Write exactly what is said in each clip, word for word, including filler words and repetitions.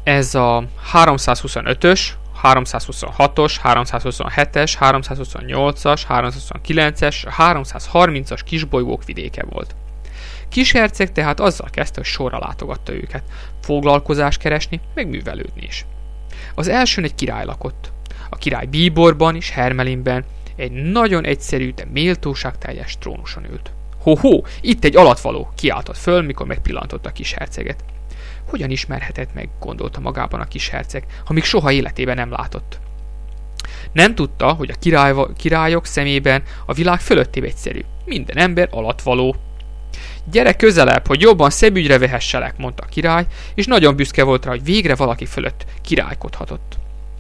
Ez a háromszázhuszonötös, háromszázhuszonhatos, háromszázhuszonhetes, háromszázhuszonnyolcas, háromszázhuszonkilences, háromszázharmincas kisbolygók vidéke volt. Kisherceg tehát azzal kezdte, hogy sorra látogatta őket, foglalkozást keresni, meg művelődni is. Az elsőn egy király lakott. A király bíborban és Hermelinben egy nagyon egyszerű, de méltóságteljes trónuson ült. Ho-ho, itt egy alatvaló, kiáltott föl, mikor megpillantotta a kisherceget. Hogyan ismerhetett meg, gondolta magában a kisherceg, ha még soha életében nem látott. Nem tudta, hogy a király, királyok szemében a világ fölöttébb egyszerű. Minden ember alatvaló. Gyere közelebb, hogy jobban szemügyre vehesselek, mondta a király, és nagyon büszke volt rá, hogy végre valaki fölött királykodhatott.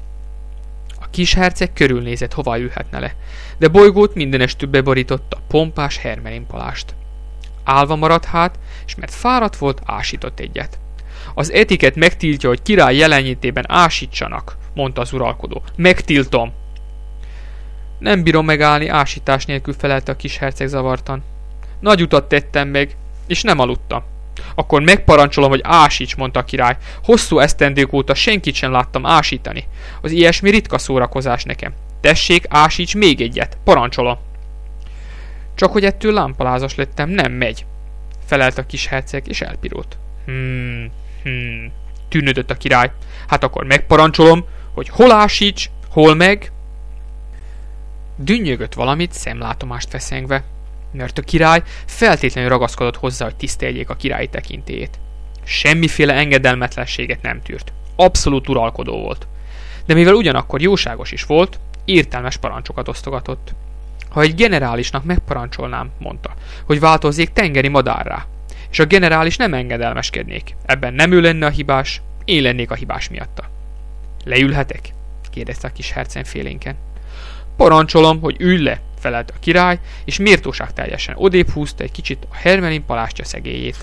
A kisherceg körülnézett, hova ülhetne le, de bolygót mindenestül beborította a pompás Hermelin palást. Állva maradt hát, és mert fáradt volt, ásított egyet. Az etiket megtiltja, hogy király jelenlétében ásítsanak, mondta az uralkodó. Megtiltom! Nem bírom megállni, ásítás nélkül felelte a kisherceg zavartan. Nagy utat tettem meg, és nem aludtam. Akkor megparancsolom, hogy ásíts, mondta a király. Hosszú esztendők óta senkit sem láttam ásítani. Az ilyesmi ritka szórakozás nekem. Tessék, ásíts még egyet, parancsolom. Csak hogy ettől lámpalázas lettem, nem megy, felelt a kisherceg, és elpirult. Hmm, hmm, tűnődött a király. Hát akkor megparancsolom, hogy hol ásíts, hol meg. Dünnyögött valamit, szemlátomást feszengve, mert a király feltétlenül ragaszkodott hozzá, hogy tiszteljék a királyi tekintélyét. Semmiféle engedelmetlenséget nem tűrt. Abszolút uralkodó volt. De mivel ugyanakkor jóságos is volt, értelmes parancsokat osztogatott. Ha egy generálisnak megparancsolnám, mondta, hogy változzék tengeri madárrá, és a generális nem engedelmeskednék, ebben nem ő lenne a hibás, én lennék a hibás miatta. Leülhetek? kérdezte a kis herceg félénken. Parancsolom, hogy ülj le, felelt a király, és méltóság teljesen odébb húzta egy kicsit a Hermelin palástja szegélyét.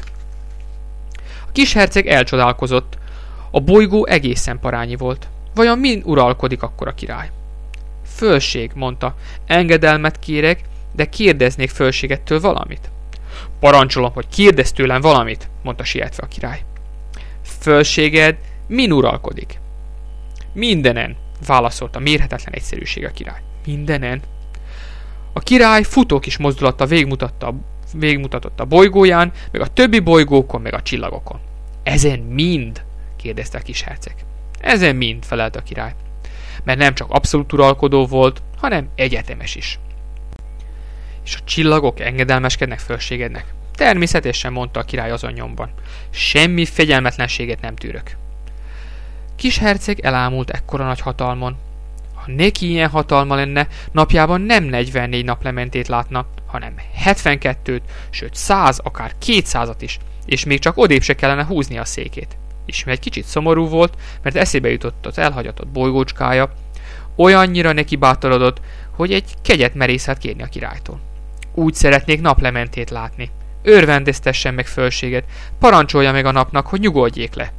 A kis herceg elcsodálkozott. A bolygó egészen parányi volt. Vajon min uralkodik akkor a király? Fölség, mondta, engedelmet kérek, de kérdeznék fölségettől valamit. Parancsolom, hogy kérdezz tőlem valamit, mondta sietve a király. Fölséged min uralkodik? Mindenen, válaszolta mérhetetlen egyszerűség a király. Mindenen? A király futó kis mozdulattal végigmutatta, végigmutatott a bolygóján, meg a többi bolygókon, meg a csillagokon. Ezen mind? kérdezte a kis herceg. Ezen mind, felelt a király. Mert nem csak abszolút uralkodó volt, hanem egyetemes is. És a csillagok engedelmeskednek fölségednek? Természetesen, mondta a király azon nyomban. Semmi fegyelmetlenséget nem tűrök. Kis herceg elámult ekkora nagy hatalmon. Ha neki ilyen hatalma lenne, napjában nem negyvennégy naplementét látna, hanem hetvenkettőt, sőt száz, akár kétszázat is, és még csak odébb se kellene húzni a székét. És egy kicsit szomorú volt, mert eszébe jutott az elhagyatott bolygócskája, olyannyira neki bátorodott, hogy egy kegyet merészhet kérni a királytól. Úgy szeretnék naplementét látni. Örvendeztessen meg fölséget, parancsolja meg a napnak, hogy nyugodjék le.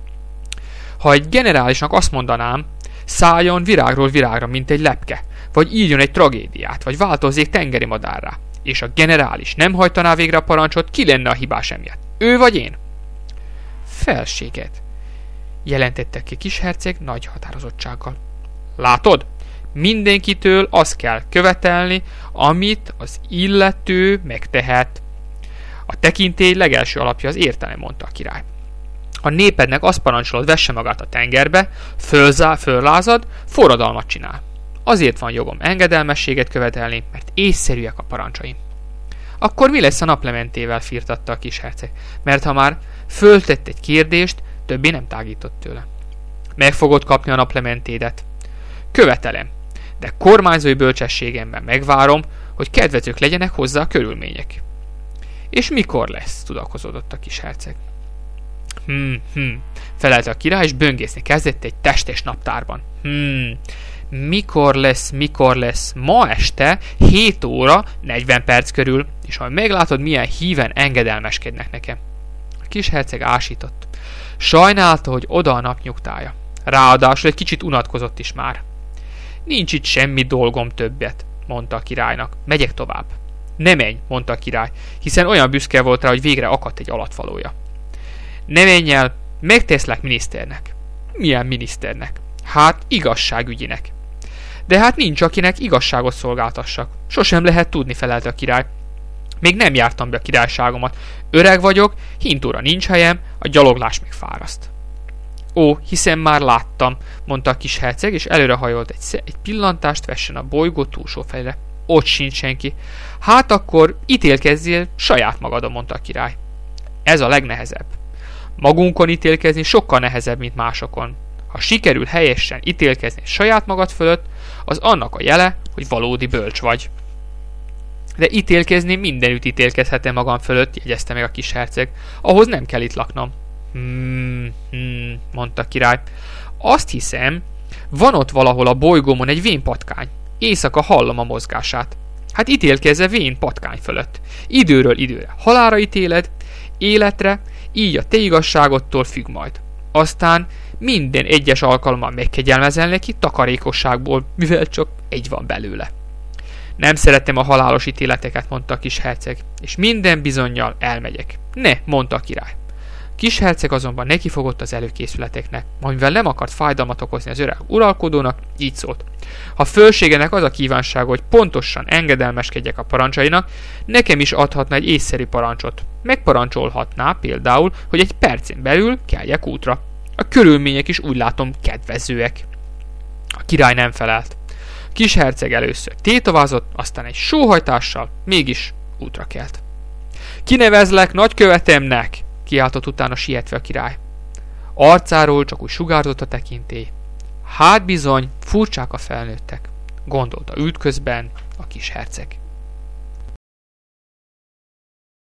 Ha egy generálisnak azt mondanám, szálljon virágról virágra, mint egy lepke, vagy írjon egy tragédiát, vagy változzék tengeri madárrá, és a generális nem hajtaná végre a parancsot, ki lenne a hibás emiatt? Ő vagy én? Felséged, jelentette ki kisherceg nagy határozottsággal. Látod? Mindenkitől azt kell követelni, amit az illető megtehet. A tekintély legelső alapja az értelem, mondta a király. A népednek azt parancsolod, vesse magát a tengerbe, fölzá, föllázad, forradalmat csinál. Azért van jogom engedelmességet követelni, mert észszerűek a parancsaim. Akkor mi lesz a naplementével, firtatta a kisherceg, mert ha már föltett egy kérdést, többé nem tágított tőle. Meg fogod kapni a naplementédet. Követelem, de kormányzói bölcsességemben megvárom, hogy kedvezők legyenek hozzá a körülmények. És mikor lesz? Tudakozódott a kisherceg. Hmm, hmm, felelte a király, és böngészni kezdett egy testes naptárban. Hmm, mikor lesz, mikor lesz? Ma este hét óra negyven perc körül, és majd meglátod, milyen híven engedelmeskednek nekem. A kisherceg ásított. Sajnálta, hogy oda a nap nyugtája. Ráadásul egy kicsit unatkozott is már. Nincs itt semmi dolgom többet, mondta a királynak. Megyek tovább. Ne menj, mondta a király, hiszen olyan büszke volt rá, hogy végre akadt egy alatvalója. Ne menj el, megteszlek miniszternek. Milyen miniszternek? Hát igazságügyinek. De hát nincs, akinek igazságot szolgáltassak. Sosem lehet tudni, felelte a király. Még nem jártam be a királyságomat. Öreg vagyok, hintóra nincs helyem, a gyaloglás még fáraszt. Ó, hiszen már láttam, mondta a kis herceg, és előrehajolt egy, egy pillantást vessen a bolygó túlsó felére. Ott sincs senki. Hát akkor ítélkezzél saját magadon, mondta a király. Ez a legnehezebb. Magunkon ítélkezni sokkal nehezebb, mint másokon. Ha sikerül helyesen ítélkezni saját magad fölött, az annak a jele, hogy valódi bölcs vagy. De ítélkezni mindenütt ítélkezhetem magam fölött, jegyezte meg a kis herceg. Ahhoz nem kell itt laknom. Hmm, hmm, mondta a király. Azt hiszem, van ott valahol a bolygómon egy vén patkány. Éjszaka hallom a mozgását. Hát ítélkezze vén patkány fölött. Időről időre halálra ítéled, életre, így a te igazságodtól függ majd. Aztán minden egyes alkalommal megkegyelmezel neki takarékosságból, mivel csak egy van belőle. Nem szeretem a halálos ítéleteket, mondta a kis herceg, és minden bizonnyal elmegyek. Ne, mondta a király. Kis herceg azonban nekifogott az előkészületeknek, amivel nem akart fájdalmat okozni az öreg uralkodónak, így szólt. Ha fölségenek az a kívánsága, hogy pontosan engedelmeskedjek a parancsainak, nekem is adhatna egy észszerű parancsot. Megparancsolhatná például, hogy egy percen belül keljek útra. A körülmények is úgy látom kedvezőek. A király nem felelt. Kis herceg először tétovázott, aztán egy sóhajtással mégis útra kelt. Kinevezlek nagykövetemnek! Kiáltott utána sietve a király. Arcáról csak úgy sugárzott a tekintély. Hát bizony, furcsák a felnőttek, gondolta ült közben a kis herceg.